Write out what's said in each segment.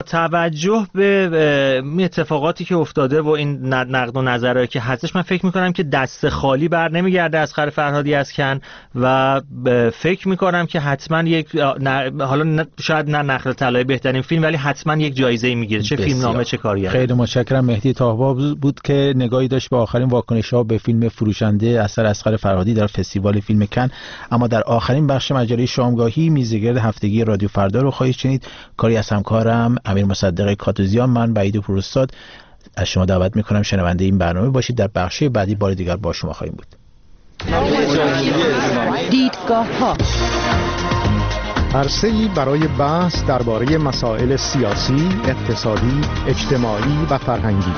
توجه به اتفاقاتی که افتاده و این نقد و نظرهایی که هستش، من فکر میکنم که دست خالی بر نمیگرده اسقر فرهادی از کن و فکر میکنم که حتما یک حالا شاید نه نخل طلای بهترین فیلم، ولی حتما یک جایزه میگیره، چه فیلمنامه چه کارگردانی. خیلی متشکرم. مهدی طاهبا بود که نگاهی داشت به آخرین واکنش‌ها به فیلم فروشنده اثر اسقر فرهادی در فستیوال فیلم کن. اما در آخرین بخش مجله شامگاهی میزگرد هفتگی رادیو فردا رو خواهید شنید. کاری از همکارم امیر مصدق کاتوزیان، من وحید پوراستاد از شما دعوت میکنم شنونده این برنامه باشید. در بخش بعدی بار دیگر با شما خواهیم بود. دیدگاه‌ها، عرصه‌ای برای بحث درباره مسائل سیاسی، اقتصادی، اجتماعی و فرهنگی.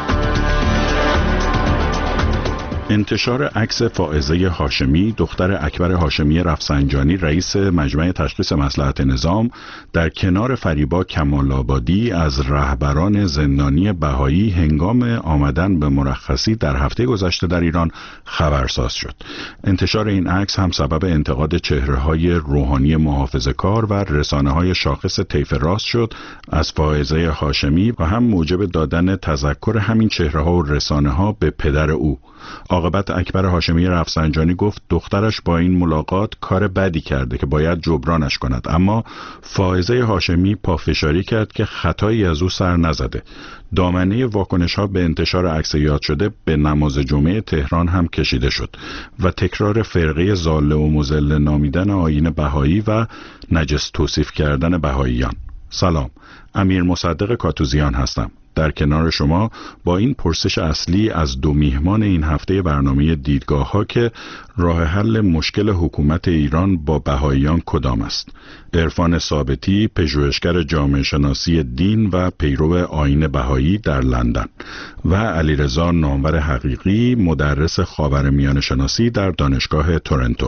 انتشار عکس فائزه هاشمی، دختر اکبر هاشمی رفسنجانی، رئیس مجمع تشخیص مصلحت نظام، در کنار فریبا کمال‌آبادی از رهبران زندانی بهایی هنگام آمدن به مرخصی در هفته گذشته در ایران خبرساز شد. انتشار این عکس هم سبب انتقاد چهره‌های روحانی محافظه‌کار و رسانه‌های شاخص طیف راست شد از فائزه هاشمی و هم موجب دادن تذکر همین چهره‌ها و رسانه‌ها به پدر او. عاقبت اکبر هاشمی رفسنجانی گفت دخترش با این ملاقات کار بدی کرده که باید جبرانش کند، اما فائزه هاشمی پافشاری کرد که خطایی از او سر نزده. دامنه واکنش‌ها به انتشار عکس یاد شده به نماز جمعه تهران هم کشیده شد و تکرار فرقه ضاله و مضل نامیدن آیین بهایی و نجس توصیف کردن بهاییان. سلام، امیر مصدق کاتوزیان هستم. در کنار شما با این پرسش اصلی از دو میهمان این هفته برنامه دیدگاه‌ها که راه حل مشکل حکومت ایران با بهاییان کدام است. عرفان ثابتی، پژوهشگر جامعه شناسی دین و پیرو آیین بهایی در لندن و علیرضا نامور حقیقی، مدرس خاورمیانه شناسی در دانشگاه تورنتو.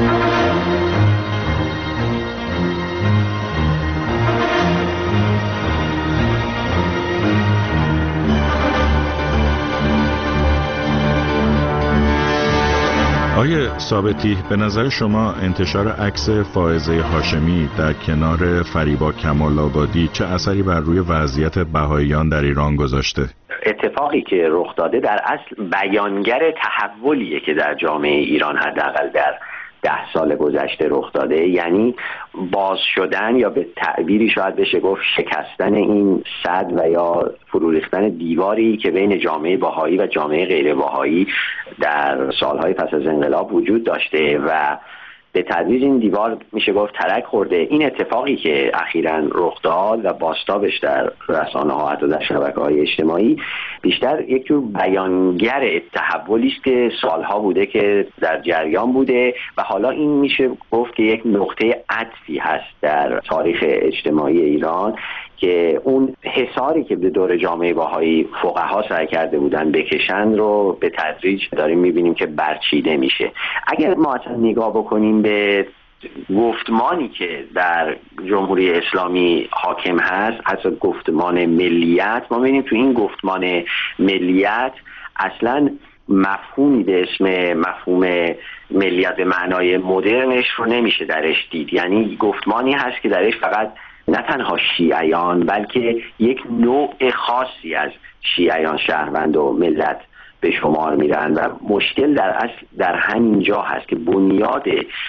آقای ثابتی، به نظر شما انتشار عکس فائزه هاشمی در کنار فریبا کمال‌آبادی چه اثری بر روی وضعیت بهاییان در ایران گذاشته؟ اتفاقی که رخ داده در اصل بیانگر تحولیه که در جامعه ایران حداقل در 10 سال گذشته رخ داده، یعنی باز شدن یا به تعبیری شاید بشه گفت شکستن این سد و یا فرو ریختن دیواری که بین جامعه بهایی و جامعه غیر بهایی در سالهای پس از انقلاب وجود داشته و به تدریج این دیوار میشه گفت ترک خورده. این اتفاقی که اخیراً رخ داد و بازتابش در رسانه‌ها حتی در شبکه‌های اجتماعی بیشتر یک جور بیانگر تحولی است که سالها بوده که در جریان بوده و حالا این میشه گفت که یک نقطه عطفی هست در تاریخ اجتماعی ایران که اون حصاری که به دور جامعه بهایی فقها سعی کرده بودن بکشن رو به تدریج داریم میبینیم که برچیده میشه. اگر ما اصلا نگاه بکنیم به گفتمانی که در جمهوری اسلامی حاکم هست، حتی گفتمان ملیت، ما ببینیم تو این گفتمان ملیت اصلا مفهومی به اسم مفهوم ملیت به معنای مدرنش رو نمیشه درش دید. یعنی گفتمانی هست که درش فقط نه تنها شیعیان بلکه یک نوع خاصی از شیعیان شهروند و ملت به شمار میرن و مشکل در اصل در همین جا هست که بنیاد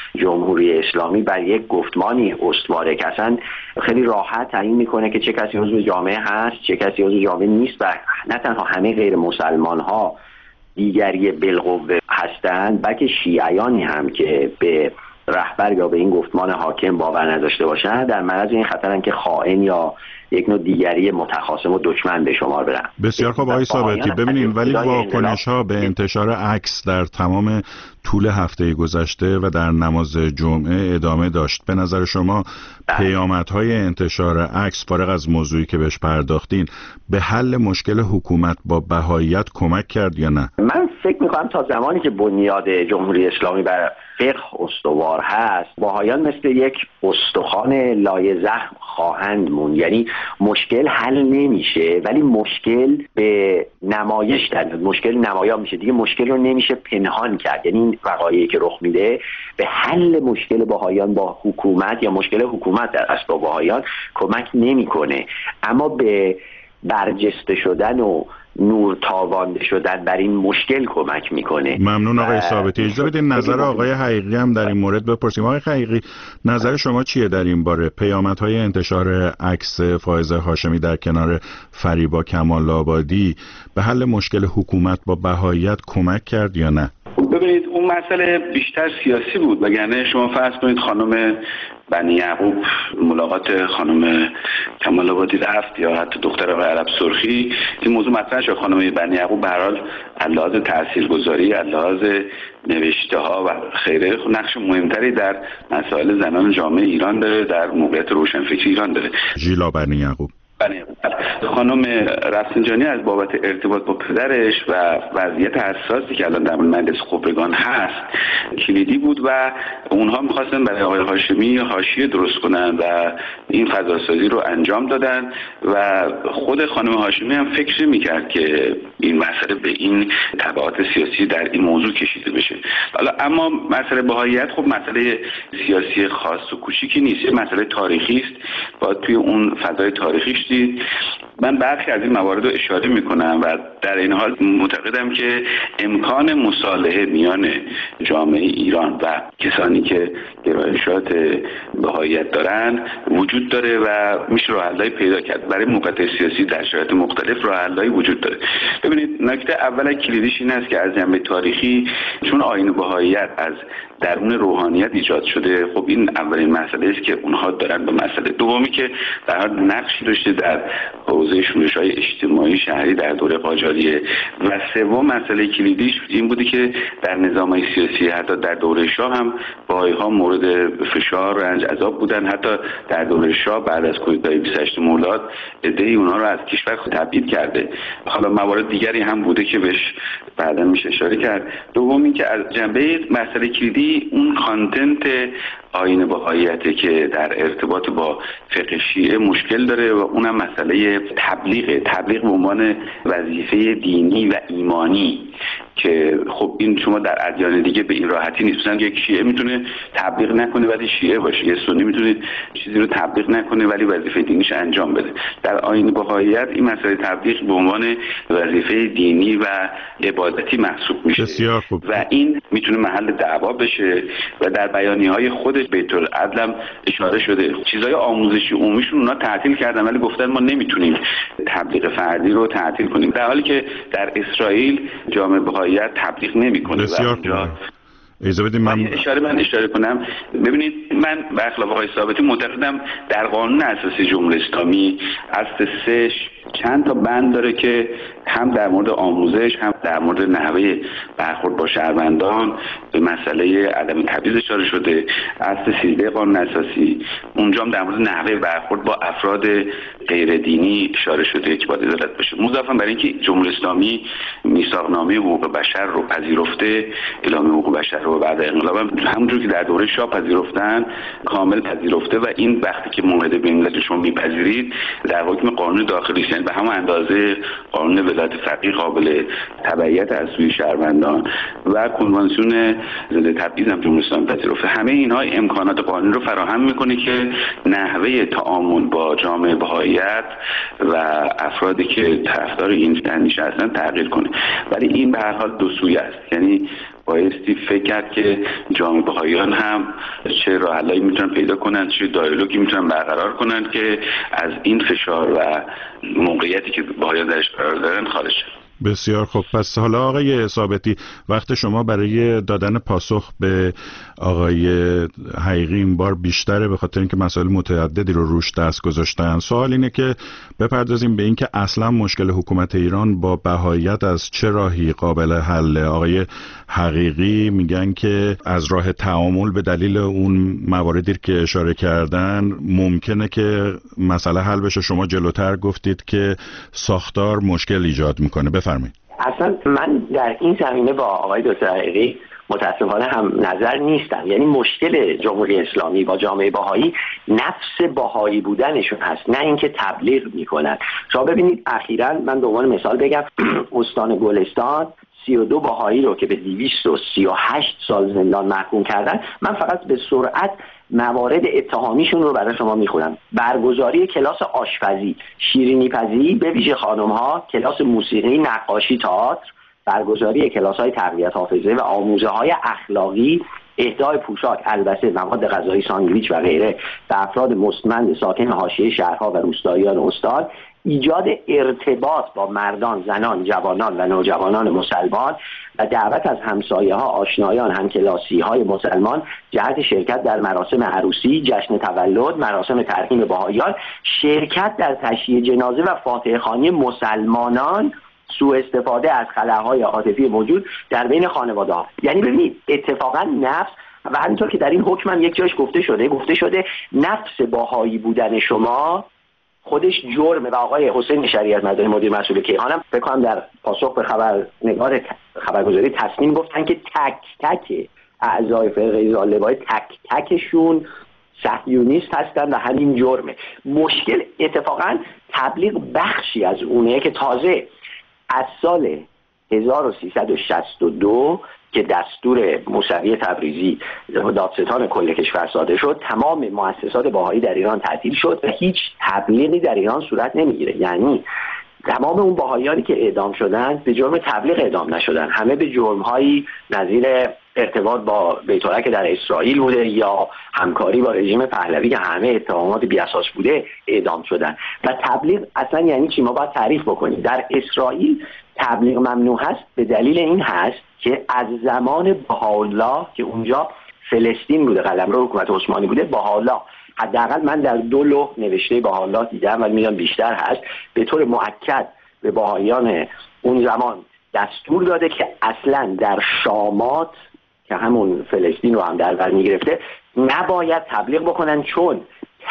جمهوری اسلامی بر یک گفتمانی استواره که اصلا خیلی راحت تعیین میکنه که چه کسی عضو جامعه هست چه کسی عضو جامعه نیست و نه تنها همه غیر مسلمان ها دیگری بالقوه هستند بلکه شیعیانی هم که به رهبر یا به این گفتمان حاکم باور نداشته باشند در معرض این خطرن که خائن یا یک نوع دیگری متخاصم و دشمن به شمار برن. بسیار خوب آقای ثابتی، ببینیم ولی واکنش‌ها به انتشار عکس در تمام طول هفته گذشته و در نماز جمعه ادامه داشت. به نظر شما پیامدهای انتشار عکس فارغ از موضوعی که بهش پرداختین به حل مشکل حکومت با بهاییت کمک کرد یا نه؟ من فکر می‌کنم تا زمانی که بنیاد جمهوری اسلامی بر فقه استوار هست، بهاییان مثل یک استخوان لای زخم خواهند موند. یعنی مشکل حل نمیشه ولی مشکل به نمایش در مشکل نمایان میشه دیگه. مشکل رو نمیشه پنهان کرد، یعنی این وقایعی که رخ میده به حل مشکل بهائیان با حکومت یا مشکل حکومت در اصل با بهائیان کمک نمیکنه، اما به برجسته شدن و نور تابانده شدن بر این مشکل کمک میکنه. ممنون آقای ثابتی. اجازه بدید نظر آقای حقیقی هم در این مورد بپرسیم. آقای حقیقی، نظر شما چیه در این باره؟ پیامدهای انتشار عکس فائزه هاشمی در کنار فریبا کمال آبادی به حل مشکل حکومت با بهائیت کمک کرد یا نه؟ ببینید اون مسئله بیشتر سیاسی بود، وگرنه شما فرض کنید خانم بنی یعقوب ملاقات خانم کمال آبادی رفت یا حتی دختر آقای عرب سرخی، این موضوع مطرح شد. خانم بنی یعقوب به هر حال از لحاظ تاثیرگذاری، از لحاظ نوشته ها و خیره نقش مهمتری در مسائل زنان جامعه ایران داره، در موقعیت روشنفکری ایران داره. ژیلا بنی یعقوب خانم رفسنجانی از بابت ارتباط با پدرش و وضعیت حساسی که الان در مجلس خبرگان هست کلیدی بود و اونها می‌خواستن برای آقای هاشمی حاشیه درست کنن و این فضاسازی رو انجام دادن و خود خانم هاشمی هم فکر می‌کرد که این مسئله به این تبعات سیاسی در این موضوع کشیده بشه. حالا اما مسئله بهائیت خب مسئله سیاسی خاص و کوچیکی نیست، یه مسئله تاریخی است. باید توی اون فضای تاریخیش دید. من برخی از این موارد رو اشاره میکنم و در این حال معتقدم که امکان مصالحه میان جامعه ایران و کسانی که گرایشات بهائیت دارن وجود داره و میشه راه حل‌های پیدا کرد. برای موقعیت سیاسی در شرایط مختلف راه حل‌هایی وجود داره. ببینید نکته اول کلیدیش این است که از جنبه تاریخی چون آیین بهائیت از درون روحانیت ایجاد شده، خب این اولین مسئله است که اونها دارن به مسئله. دومی که در حال نقشی داشته در حوزه شورش‌های اجتماعی شهری در دوره قاجاریه و سوم مسئله کلیدیش این بوده که در نظام‌های سیاسی حتی در دوره شاه هم بهائی‌ها مورد فشار، رنج، عذاب بودن. حتی در دوره شاه بعد از کودتای 28 مرداد عده‌ای اونها رو از کشور تبعید کرده. حالا موارد دیگری هم بوده که بهش بعداً میشه اشاره کرد. دومی که از جنبه مسئله کلیدی اون کانتنت آیین بهائیت که در ارتباط با فقه شیعه مشکل داره و اونم مسئله تبلیغ به عنوان وظیفه دینی و ایمانی که خب این شما در ادیان دیگه به این راحتی نیست. مثلا یک شیعه میتونه تبلیغ نکنه ولی شیعه باشه، یه سنی میتونه چیزی رو تبلیغ نکنه ولی وظیفه دینیش انجام بده. در آیین بهائیت این مسئله تبلیغ به عنوان وظیفه دینی و عبادتی محسوب میشه. بسیار خوب. و این میتونه محل دعوا بشه و در بیانیه‌های خودش بیت العدل هم اشاره شده. چیزای آموزشی عمومیشون اونا تعطیل کردن ولی گفتن ما نمیتونیم تبلیغ فردی رو تعطیل کنیم، در حالی که در اسرائیل جامعه بهائیت تبلیغ نمیکنه. بسیار خوب. اجازه بدید من اشاره کنم. ببینید من برخلاف آقای ثابتی معتقدم در قانون اساسی جمهوری اسلامی اصل 3 چند تا بند داره که هم در مورد آموزش هم در مورد نحوه برخورد با شهروندان به مسئله عدم تبعیض اشاره شده. اصل 13 قانون اساسی اونجا هم در مورد نحوه برخورد با افراد غیر دینی اشاره شده که باید عدالت بشه. مضافاً بر اینکه جمهوری اسلامی میثاقنامه حقوق بشر رو پذیرفته، اعلامیه حقوق بشر رو بعد انقلاب همونجور که در دوره شاه پذیرفتن کامل پذیرفته و این وقتی که معاهده بین المللی شما میپذیرید در حکم قانون داخلی است، به همون اندازه قانون ولایت فقیه قابل تبعیت از سوی شهروندان و کنوانسیون ضد تبعیض هم جمهوری اسلامی پذیرفته. همه اینها امکانات قانونی رو فراهم میکنه که نحوه تعامل با جامعه بهائیت و افرادی که طرفدار این اندیشه هستن تغییر کنه. ولی این به هر حال دو سویه است، یعنی بایستی فکر کرد که جامعه بهائیان هم چه راه حلایی میتونن پیدا کنن، چه دیالوگی میتونن برقرار کنن که از این فشار و موقعیتی که بهائیان درش قرار دارن خارج شن. بسیار خوب. پس حالا آقای ثابتی وقت شما برای دادن پاسخ به آقای حقیقی این بار بیشتره، به خاطر اینکه مسائل متعددی رو روش دست گذاشتن. سوال اینه که بپردازیم به اینکه اصلا مشکل حکومت ایران با بهائیت از چه راهی قابل حل. آقای حقیقی میگن که از راه تعامل به دلیل اون مواردی که اشاره کردن ممکنه که مسئله حل بشه. شما جلوتر گفتید که ساختار مشکل ایجاد میکنه. بفرمایید. اصلا من در این زمینه با آقای دکتر حقیقی متاسفانه هم نظر نیستن. یعنی مشکل جمهوری اسلامی با جامعه بهایی نفس بهایی بودنشون هست، نه اینکه تبلیغ میکنن. شما ببینید اخیراً من به عنوان مثال بگم استان گلستان 32 بهایی رو که به 238 سال زندان محکوم کردن، من فقط به سرعت موارد اتهامیشون رو برای شما میخونم. برگزاری کلاس آشپزی، شیرینی پزی به ویژه خانم‌ها، کلاس موسیقی، نقاشی، تئاتر، برگزاری کلاس‌های تقویت حافظه و آموزه‌های اخلاقی، اهدای پوشاک، البسه، مواد غذایی، ساندویچ و غیره به افراد مستمند ساکن حاشیه شهرها و روستاییان استان، ایجاد ارتباط با مردان، زنان، جوانان و نوجوانان مسلمان و دعوت از همسایه‌ها، آشنایان، همکلاسی‌های مسلمان جهت شرکت در مراسم عروسی، جشن تولد، مراسم ترحیم بهائیان، شرکت در تشییع جنازه و فاتحه خوانی مسلمانان، سوء استفاده از خلاهای عاطفی موجود در بین خانواده‌ها. یعنی ببینید اتفاقا نفس و همینطور که در این حکم هم یک جایش گفته شده نفس بهایی بودن شما خودش جرمه. و آقای حسین شریعت مداری مدیر مسئول کیهان هم فکر کنم در پاسخ به خبرنگار خبرگزاری تصمیم گفتن که تک تک اعضای فرقه ظالبای تک تکشون صهیونیست هستن و همین جرمه. مشکل اتفاقا تبلیغ بخشی از اونه که تازه از سال 1362 که دستور موسوی تبریزی دادستان کل کشور صادر شد، تمام مؤسسات بهایی در ایران تعطیل شد و هیچ تبلیغی در ایران صورت نمیگیره. یعنی تمام اون بهاییانی که اعدام شدن به جرم تبلیغ اعدام نشدن، همه به جرم‌هایی نظیر ارتباط با بیت‌الله که در اسرائیل بوده یا همکاری با رژیم پهلوی که همه اتهامات بی‌اساس بوده اعدام شدن. و تبلیغ اصلا یعنی چی؟ ما باید تعریف بکنیم. در اسرائیل تبلیغ ممنوع هست به دلیل این هست که از زمان بهاءالله که اونجا فلسطین بوده، قلمرو حکومت عثمانی بوده، بهاءالله حداقل من در 2 لوح نوشته بهاءالله دیدم ولی میدونم بیشتر هست، به طور مؤکد به بهاییان اون زمان دستور داده که اصلا در شامات که همون فلسطین رو هم در بر میگرفته نباید تبلیغ بکنن، چون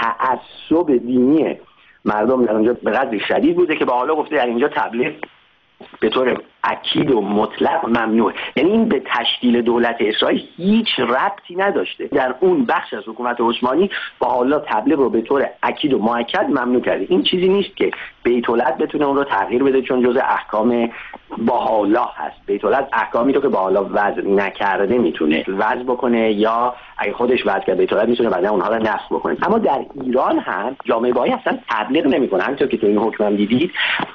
تعصب دینی مردم در اونجا به قدری شدید بوده که بهاءالله گفته در اینجا تبلیغ به طور اکید و مطلق ممنوع. یعنی این به تشکیل دولت اسرائیل هیچ ربطی نداشته. در اون بخش از حکومت عثمانی بهاءالله تبلیغ رو به طور اکید و مؤکد ممنوع کرده. این چیزی نیست که بیت‌الله بتونه اون رو تغییر بده چون جزء احکام بهاءالله هست. بیت‌الله احکامی رو که بهاءالله وضع نکرده میتونه وضع بکنه یا اگه خودش وضع کرده بیت‌الله میتونه بعدا اونها رو نسخ بکنه. اما در ایران هم جامعه بهایی اصلا تبلیغ نمیکنه. همونطور که تو این حکم هم دیدید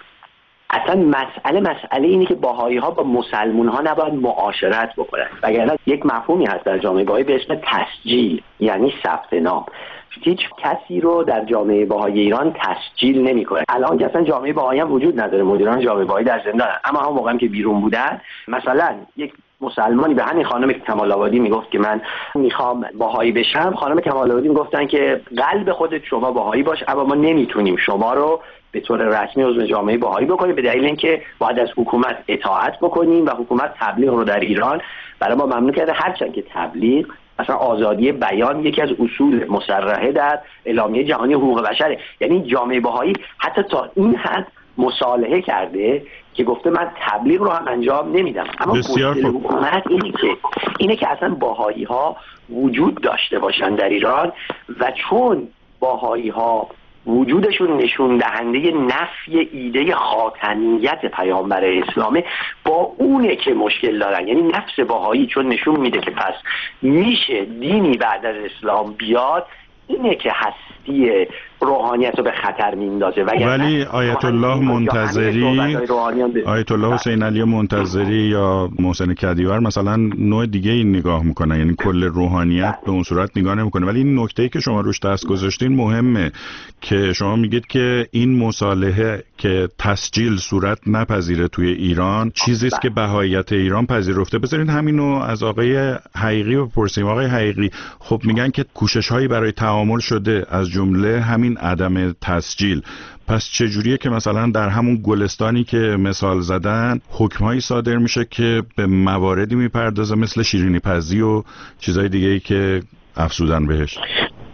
اصلا مسئله اینه که بهایی ها با مسلمون ها نباید معاشرت بکنن. وگرنه یک مفهومی هست در جامعه بهایی به اسم تسجیل، یعنی ثبت نام. هیچ کسی رو در جامعه بهایی ایران تسجیل نمیکنه. الان که اصلا جامعه بهایی هم وجود نداره، مدیران جامعه بهایی در زندانن. اما هم موقعی که بیرون بودن، مثلا یک مسلمانی به همین خانم کمال آبادی میگفت که من میخوام بهایی بشم، خانم کمال آبادی میگفتن که قلب خودت شما بهایی باش، اما ما نمیتونیم شما رو به طور رسمی عضو جامعه بهایی بکنیم به دلیل اینکه باید از حکومت اطاعت بکنیم و حکومت تبلیغ رو در ایران برای ما ممنوع کرده. هرچند که تبلیغ مثلا آزادی بیان یکی از اصول مصرحه در اعلامیه جهانی حقوق بشره. یعنی جامعه بهایی حتی تا این حد مصالحه کرده که گفته من تبلیغ رو هم انجام نمیدم. اما مشکل حکومت اینه که اصلا بهایی ها وجود داشته باشن در ایران و چون بهایی ها وجودشون نشون دهنده نفی ایده خاتمیت پیامبر اسلامه، با اونه که مشکل دارن. یعنی نفس بهایی چون نشون میده که پس میشه دینی بعد از اسلام بیاد، اینه که هستی روحانیت رو به خطر میندازه. ولی آیت الله منتظری، آیت الله حسین علی منتظری یا محسن کدیور مثلا نوع دیگه این نگاه میکنن، یعنی کل روحانیت به اون صورت نگاه نمیکنه. ولی این نکته‌ای که شما روش دست گذاشتین مهمه که شما میگید که این مصالحه که تسجیل صورت نپذیره توی ایران چیزی است که بهاییت ایران پذیرفته. بذارین همینو از آقای حقیقی بپرسیم. آقای حقیقی، خب میگن که کوشش‌هایی برای تعامل شده از جمله همین عدم تسجیل. پس چجوریه که مثلا در همون گلستانی که مثال زدن حکم‌هایی صادر میشه که به مواردی میپردازه مثل شیرینی پزی و چیزای دیگه‌ای که افزودن بهش؟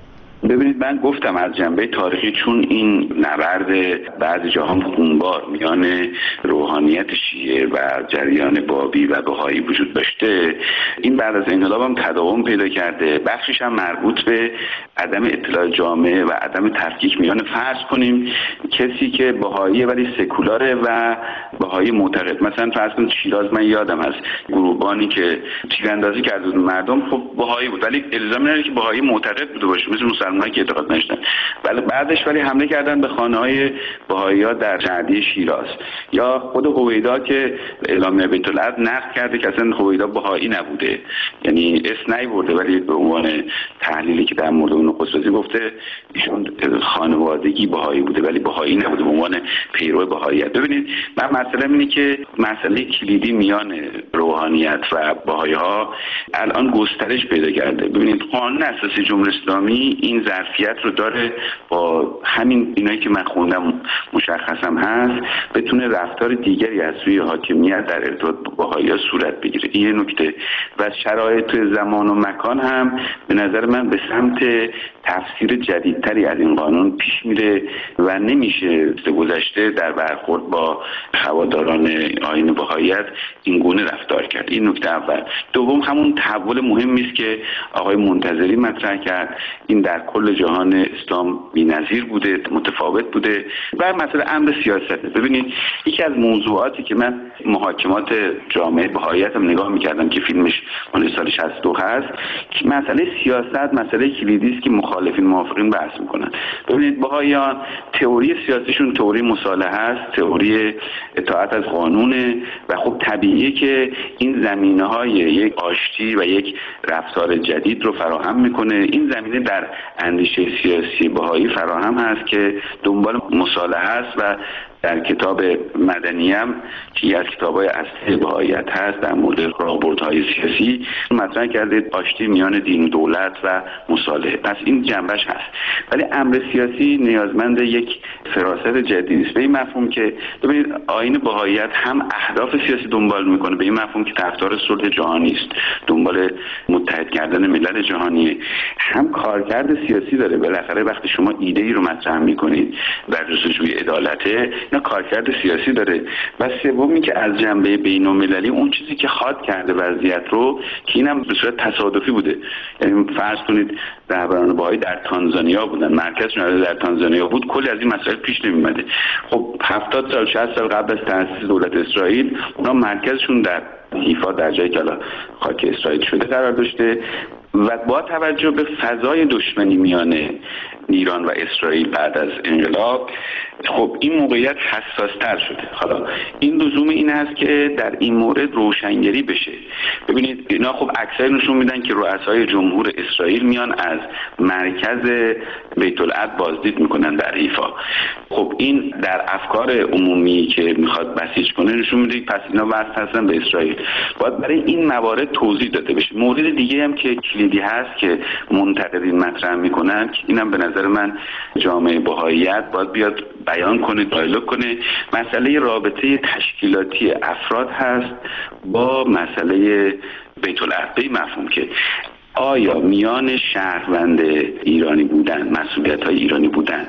ببینید من گفتم از جنبه تاریخی، چون این نبرد بعضی جاها خونبار میان روحانیت شیعه و جریان بابی و بهایی وجود داشته، این بعد از انقلاب هم تداوم پیدا کرده. بخشش هم مربوط به عدم اطلاع جامعه و عدم تفکیک میان، فرض کنیم کسی که بهاییه ولی سکولاره و بهایی معتقد، مثلا فرض کنید شیراز، من یادم هست گروهبانی که تیراندازی کرد مردم، خب بهایی بود ولی الزامی نداره که بهایی معتقد بوده باشه، مثل مسلمانایی که اعتقاد نداشتن. ولی بعدش حمله کردن به خانه‌های بهایی‌ها در شهردی شیراز. یا خود هویدا که اعلامیه بیت العدل نقد کرده که اصلا هویدا بهایی نبوده، یعنی اسم نیورده، ولی به عنوان تحلیلی که در مورد اون خصوصی گفته ایشون خانوادگی بهایی بوده ولی بهایی نبوده به عنوان پیرو بهاییت. ببینید من مسئله اینه که مسئله کلیدی میان روحانیت و بهایی‌ها الان گسترش پیدا کرده. ببینید قانون اساسی جمهوری اسلامی این ظرفیت رو داره، با همین اینایی که من خوندم مشخصم هست، بتونه رفتار دیگری از سوی حاکمیت در ارتباط با بهایی‌ها صورت بگیره. این نکته و شرایط زمان و مکان هم به نظر من به سمت تفسیر جدیدتری از این قانون پیش میره و نمیشه گذشته در برخورد با هواداران آیین بهاییت این گونه رفتار کرد. این نکته اول. دوم همون تحول مهمی است که آقای منتظری مطرح کرد، این در کل جهان اسلام بی‌نظیر بوده، متفاوت بوده و مسئله امر سیاست. ببینید یکی از موضوعاتی که من محاکمات جامعه بهاییت هم نگاه می‌کردم که فیلمش مال سال 62 هست، که مسئله سیاست مسئله کلیدی است که مخالفین موافقین بحث می‌کنن. ببینید بهاییان تئوری سیاسیشون تئوری مصالحه است، تئوری اطاعت از قانونه و خب طبیعیه که این زمینه‌های یک آشتی و یک رفتار جدید رو فراهم می‌کنه. این زمینه در اندیشه سیاسی بهایی فراهم هست که دنبال مصالحه است و در کتاب مدنیم که از کتاب‌های اصلی بهاییت هست در مورد راهبردهای سیاسی مطرح کرده آشتی میان دین و دولت و مصالحه. پس این جنبش هست، ولی امر سیاسی نیازمند یک فراست جدید است، به این مفهوم که ببینید آیین بهاییت هم اهداف سیاسی دنبال میکنه، به این مفهوم که طرفدار صلح جهانی است، دنبال متحد کردن ملل جهانی، هم کارکرد سیاسی داره. بالاخره وقتی شما ایده‌ای رو مطرح میکنید در جستجوی عدالت، نه کارکرد سیاسی داره. و سومی که از جنبه بین‌المللی اون چیزی که خاط کرده وضعیت رو که اینم به صورت تصادفی بوده، یعنی فرض کنید رهبران بهایی در تانزانیا بودن، مرکزشون در تانزانیا بود، کلی از این مسائل پیش نمی‌اومده. خب 70 سال 60 سال قبل از تأسیس دولت اسرائیل اونا مرکزشون در حیفا در جایی که الان خاک اسرائیل شده قرار داشته و با توجه به فضای دشمنی میان ایران و اسرائیل بعد از انقلاب خب این موقعیت حساس‌تر شده. حالا این لزوم این است که در این مورد روشنگری بشه. ببینید اینا خب اکثر نشون میدن که رؤسای جمهور اسرائیل میان از مرکز بیت العدل بازدید میکنن در حیفا. خب این در افکار عمومی که میخواد بسیج کنه نشون میده پس اینا وصل هستن به اسرائیل. باید برای این موارد توضیح داده بشه. مورد دیگه هم که کلیدی هست که منتقدین مطرح میکنن، اینم به نظر من جامعه بهاییت باید بیاد بیان کنه، دیالوگ کنه، مسئله رابطه تشکیلاتی افراد هست با مسئله بیت العدل، به این مفهوم که آیا میان شهروند ایرانی بودن، مسئولیت‌های ایرانی بودن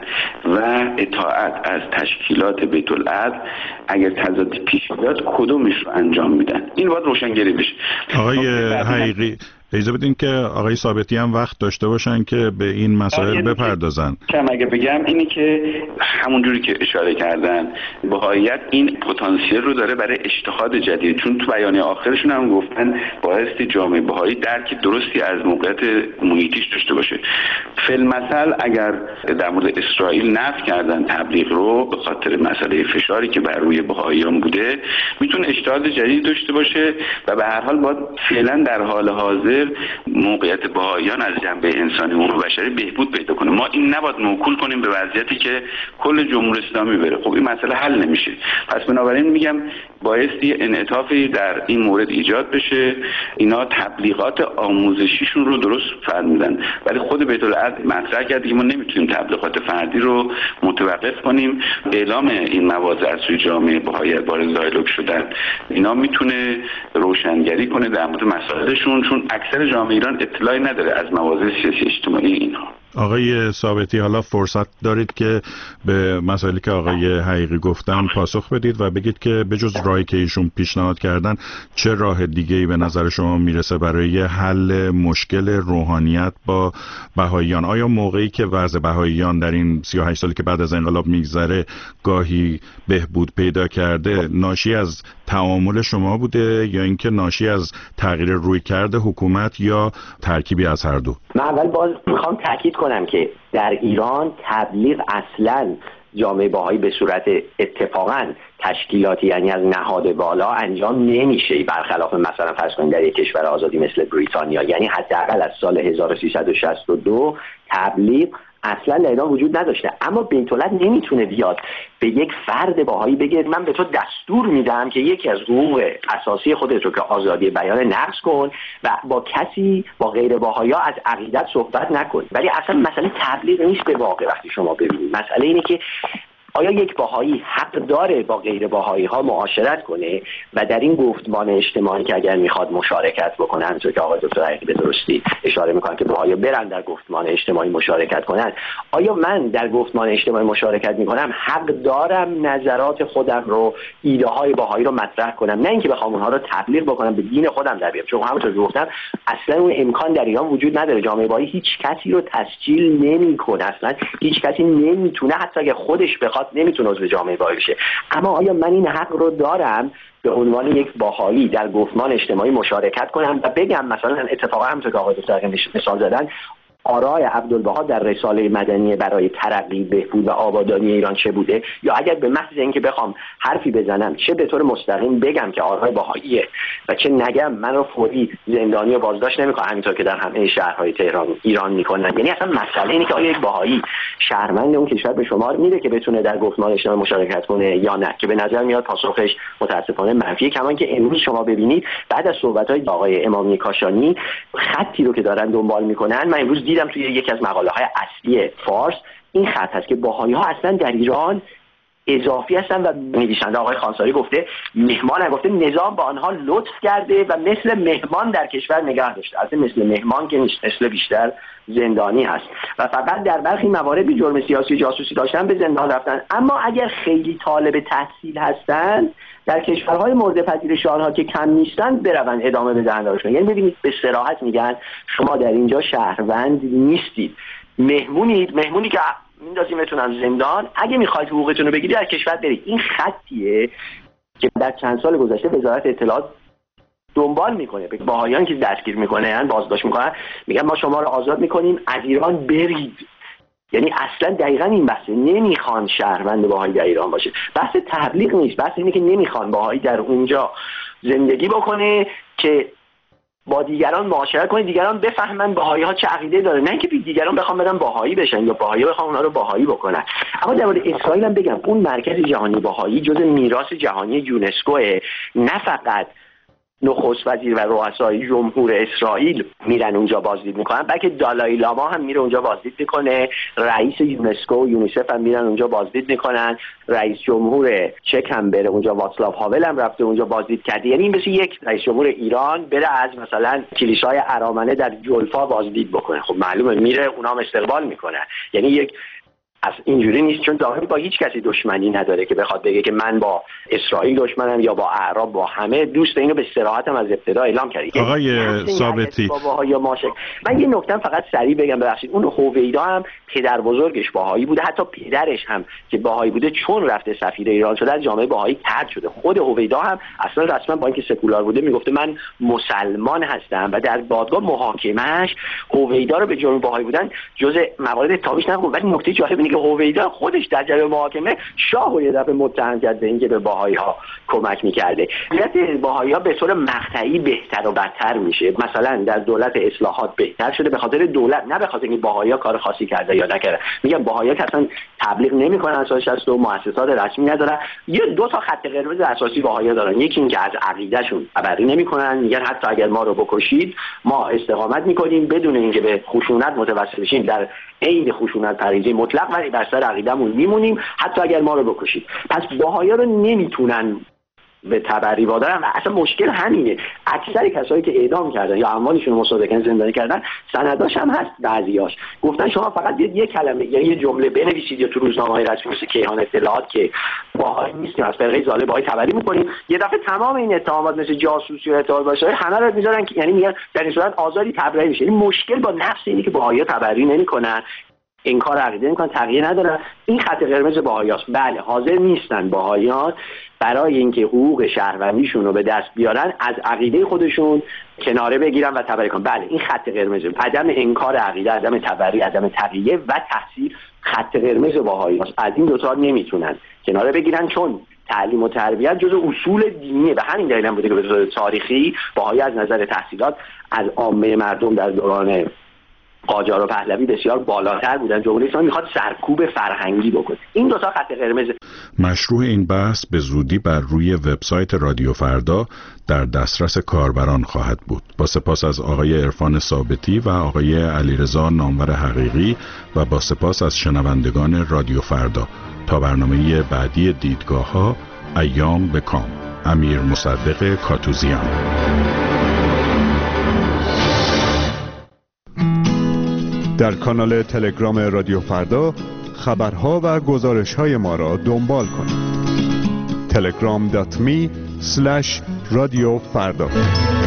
و اطاعت از تشکیلات بیت العدل اگر تضاد پیش بیاد کدومش رو انجام میدن؟ این باید روشنگری بشه. آقای حقیقی اجازه بدین که آقای ثابتی هم وقت داشته باشن که به این مسائل بپردازن. اگه بگم اینی که همونجوری که اشاره کردن بهاییت این پتانسیل رو داره برای اجتهاد جدید، چون تو بیانیه آخرشون هم گفتن بایستی جامعه بهایی درک درستی از موقعیت محیطیش داشته باشه. فی‌المثل اگر در مورد اسرائیل نفی کردن تبلیغ رو به خاطر مسئله فشاری که بر روی بهاییان بوده، میتونه اجتهاد جدید داشته باشه و به هر حال باید فعلا در حال حاضر موقعیت بهاییان از جنبه انسانی و بشری بهبود پیدا کنه. ما این نباید موکول کنیم به وضعیتی که کل جمهوری اسلامی بره. خب این مسئله حل نمیشه. پس بنابراین میگم بایستی انعطافی در این مورد ایجاد بشه. اینا تبلیغات آموزشیشون رو درست فرمودن، ولی خود بیت العدل مطرح کرد که ما نمیتونیم تبلیغات فردی رو متوقف کنیم. اعلام این مواضع از سوی جامعه بهایی وارد دیالوگ شدن، اینا میتونه روشنگری کنه در مورد مسائلشون، چون اکثر جامعه ایران اطلاعی نداره از مواضع سیاسی اجتماعی اینها. آقای ثابتی، حالا فرصت دارید که به مسائلی که آقای حقیقی گفتن پاسخ بدید و بگید که بجز راهی که ایشون پیشنهاد کردن چه راه دیگه‌ای به نظر شما میرسه برای حل مشکل روحانیت با بهائیان؟ آیا موقعی که وضع بهائیان در این 38 سالی که بعد از انقلاب میگذره گاهی بهبود پیدا کرده، ناشی از تعامل شما بوده یا اینکه ناشی از تغییر رویکرد حکومت یا ترکیبی از هر دو؟ من اول باز میخوام تاکید کنم که در ایران تبلیغ اصلا جامعه بهایی به صورت اتفاقا تشکیلاتی، یعنی از نهاد بالا انجام نمیشه، برخلاف مثلا فرض کنید در یک کشور آزادی مثل بریتانیا. یعنی حداقل از سال 1362 تبلیغ اصلا در ایران وجود نداشته. اما بیت العدل نمیتونه بیاد به یک فرد بهایی بگه من به تو دستور میدم که یکی از حقوق اساسی خودت رو که آزادی بیان نقض کن و با کسی با غیر بهایی از عقیدت صحبت نکن. ولی اصلا مسئله تبلیغ نیست به واقع. وقتی شما ببینید مسئله اینه که آیا یک بهایی حق داره با غیر بهایی ها معاشرت کنه و در این گفتمان اجتماعی که اگر میخواد مشارکت بکنه، همونطور که آقای دکتر حقیقی به درستی اشاره میکنن که بهایی برن در گفتمان اجتماعی مشارکت کنن، آیا من در گفتمان اجتماعی مشارکت میکنم حق دارم نظرات خودم رو، ایده های بهایی رو مطرح کنم، نه اینکه بخوام اونها رو تبلیغ بکنم به دین خودم در بیارم؟ چون همونطور که گفتم اصلا اون امکان در ایران وجود نداره. جامعه بهایی هیچ کسی رو تسجیل نمیکنه، اصلا هیچ کسی نمیتونه، حتی اگه خودش بخواد نمیتونه عضو جامعه بهایی بشه. اما آیا من این حق رو دارم به عنوان یک بهایی در گفتمان اجتماعی مشارکت کنم و بگم مثلا اتفاقا همونطور که آقای دکتر مثال زدن آرای عبدالبها در رساله مدنی برای ترقی، بهبود و آبادانی ایران چه بوده؟ یا اگر به محض اینکه بخوام حرفی بزنم چه به طور مستقیم بگم که آرای بهاییه و چه نگم من رو فوری زندانی و بازداشت نمیکنه، همینطور که در همه شهرهای تهران ایران میکنن. یعنی اصلا مسئله اینه که آیا یک بهایی شهروند اون کشور به شمار میره که بتونه در گفتمان اجتماعی مشارکت کنه یا نه؟ که به نظر میاد پاسخش متاسفانه منفیه. کما که امروز شما ببینید بعد از صحبت‌های آقای امامی کاشانی خطی رو که دارن دنبال میکنن، من امروز دیدم توی یکی از مقاله‌های اصلی فارس این خط هست که بهایی‌ها اصلا در ایران اضافی هستن و نویسنده آقای خانساری گفته مهمان، گفته نظام با آنها لطف کرده و مثل مهمان در کشور نگه داشته. اصلا مثل مهمان که نیست، مثل بیشتر زندانی هست و فقط در برخی موارد بی جرم سیاسی جاسوسی داشتن به زندان رفتن. اما اگر خیلی طالب تحصیل هستن در کشورهای مورد پذیرش آنها که کم نیستن برون ادامه بدن دارشون. یعنی ببینید به صراحت میگن شما در اینجا شهروند نیستید، مهمونید، مهمونی که میندازیمتون از زندان، اگه میخواید حقوقتون رو بگیرید در کشور برید. این خطیه که در چند سال گذشته وزارت اطلاعات دنبال میکنه، به بهاییان که دستگیر میکنن، بازداشت میکنن، میگن ما شما رو آزاد میکنیم از ایران برید. یعنی اصلا دقیقاً این بحثه، نمیخوان شهروند بهایی در ایران باشه. بحث تبلیغ نیست، بحث اینه که نمیخوان بهایی در اونجا زندگی بکنه که با دیگران معاشرت کنه، دیگران بفهمن بهایی ها چه عقیده داره، نه اینکه دیگران بخوام بدن بهایی بشن یا بهایی بخوام اونها رو بهایی بکنن. اما در مورد اسرائیل هم بگم اون مرکز جهانی بهایی جزء میراث جهانی یونسکو، نه فقط نخست وزیر و رؤسای جمهور اسرائیل میرن اونجا بازدید میکنن، بلکه دالای لاما هم میره اونجا بازدید میکنه، رئیس یونسکو و یونیسف هم میرن اونجا بازدید میکنن، رئیس جمهور چک هم بره اونجا، واتسلاو هاول هم رفته اونجا بازدید کرده. یعنی این مثل یک رئیس جمهور ایران بره از مثلا کلیسای ارامنه در جلفا بازدید بکنه. خب معلومه میره اونا هم استقبال میکنن. یعنی یک از اینجوری نیست، چون ظاهری با هیچ کسی دشمنی نداره که بخواد بگه که من با اسرائیل دشمنم یا با اعراب، با همه دوست. اینو به صراحت هم از ابتدا اعلام کرد. آقای ثابتی، من یه نکته فقط سریع بگم، ببخشید، اون هویدا هم پدر بزرگش بهایی بوده، حتی پدرش هم که بهایی بوده چون رفته سفیر ایران شده از جامعه بهایی طرد شده. خود هویدا هم اصلا رسما با اینکه سکولار بوده میگفته من مسلمان هستم و در دادگاه محاکمه‌اش هویدا رو به جرم بهایی بودن جزء موارد اتهامش نگفت. ولی نکته جالب اینه که هویدا خودش در جلسه محاکمه شاه رو یه دفعه متهم کرد به اینکه به بهایی‌ها کمک می‌کرده. حالت بهایی‌ها به طور مقطعی بهتر و بدتر میشه. مثلا در دولت اصلاحات بهتر شده به خاطر دولت، نه به خاطر اینکه بهایی‌ها کار خاصی کرده یا نکرده. میگم بهایی‌ها که اصلا تبلیغ نمی‌کنن، سال 62 مؤسسات رسمی ندارن. یه دو تا خط قرمز اساسی بهایی‌ها دارن. یکی اینکه از عقیده‌شون خبری نمی‌کنن، میگن حتی اگر ما رو بکشید ما استقامت می‌کنیم بدون اینکه به خشونت متوسل بشیم، در عین خشونت پریزی مطلق ولی بر سر عقیده‌مون میمونیم حتی اگر ما رو بکشید. پس بهایی‌ها رو نمیتونن به تبری وادارن و اصلا مشکل همینه. اکثر کسایی که اعدام کردن یا اموالشون رو مصادقه زندانی کردن سنداش هم هست، بعضیاش گفتن شما فقط یک کلمه یا یه جمله بنویسید یا تو روزنامه‌های رسمی مثل کیهان اطلاعات که باهایی نیستیم از فرقه ظالم باهایی تبری می‌کنیم، یه دفعه تمام این اتهامات مثل جاسوسی و ارتباط با اسرائیل همه رو میذارن که یعنی میگن در این صورت آزادی تبرئه میشه. این مشکل با نفس اینه که باهایی تبری نمی‌کنن، انکار عقیده نمی‌کنن، تغییر ندارن. این خط قرمز باهاییاست. بله حاضر نیستن باهاییان برای اینکه حقوق شهروندیشون رو به دست بیارن از عقیده خودشون کناره بگیرن و تبری کنن. بله این خط قرمز، عدم انکار عقیده، عدم تبری، عدم تقیه و تحصیل خط قرمز باهاییاست. از این دو تا نمیتونن کناره بگیرن چون تعلیم و تربیت جزء اصول دینیه. به همین دلیل هم بوده که به صورت تاریخی باهایی از نظر تحصیلات از عامه مردم در دوران قاجار و پهلوی بسیار بالاتر بودن. جمهوری اسلامی میخواد سرکوب فرهنگی بکنه. این دو تا خط قرمز. مشروع این بحث به زودی بر روی وبسایت رادیو فردا در دسترس کاربران خواهد بود. با سپاس از آقای عرفان ثابتی و آقای علیرضا نامور حقیقی و با سپاس از شنوندگان رادیو فردا. تا برنامه بعدی دیدگاه‌ها، ایام به کام. امیر مصدق کاتوزیان. در کانال تلگرام رادیو فردا خبرها و گزارش‌های ما را دنبال کنید. telegram.me/رادیو فردا